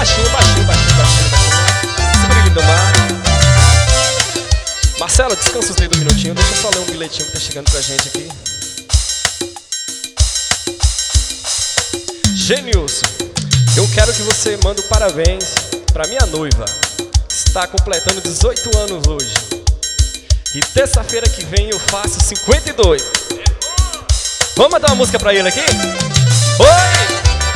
baixinho, baixinho, baixinho, baixinho, baixinho. Segura ele do mar. Marcelo, descansa os dedos um minutinho. Deixa eu só ler um bilhetinho que tá chegando pra gente aqui. Genilson, eu quero que você mande um parabéns pra minha noiva. Está completando 18 anos hoje. E terça-feira que vem eu faço 52. Vamos mandar uma música pra ele aqui? Oi!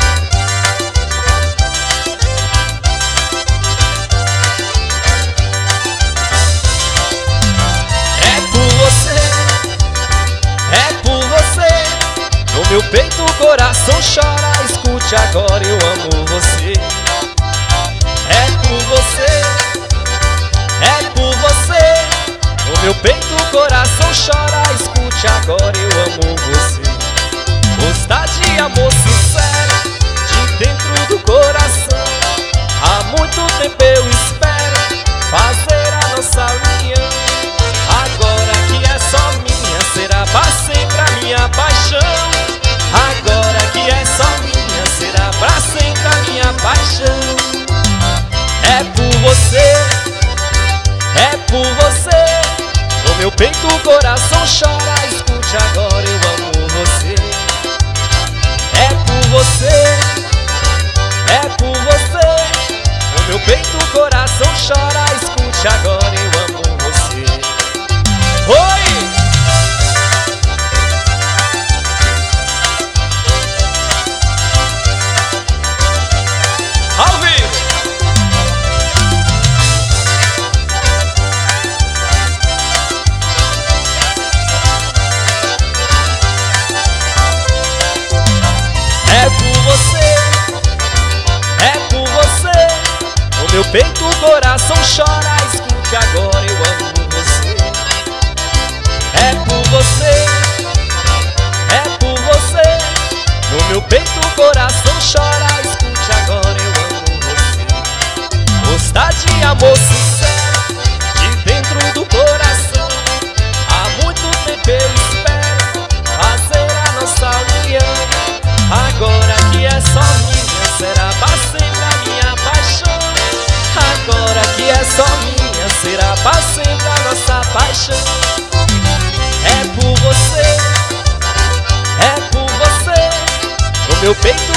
No meu peito o coração chora, escute agora, eu amo você. É por você, é por você. No meu peito o coração chora, escute agora, eu amo você. Gostar de amor sincero, de dentro do coração. Há muito tempo eu espero fazer a nossa união. Agora que é só minha, será pra sempre a minha paixão. Agora que é só minha, será pra sempre a minha paixão. É por você, é por você. No meu peito o coração chora, escute agora, eu amo você. É por você, é por você. No meu peito o coração chora, escute agora, eu amo você. Oi! Ao vivo! É por você, é por você. No meu peito o coração chora, escute agora, eu amo você. É por você, é por você. No meu peito o coração chora, escute agora, eu amo você. Gostar de amor sincero, de dentro do coração. Há muito tempo eu espero fazer a nossa união. Agora que é só minha, será pra sempre a minha paixão. Agora que é só minha, será pra sempre a nossa paixão. É por você, é por você. No meu peito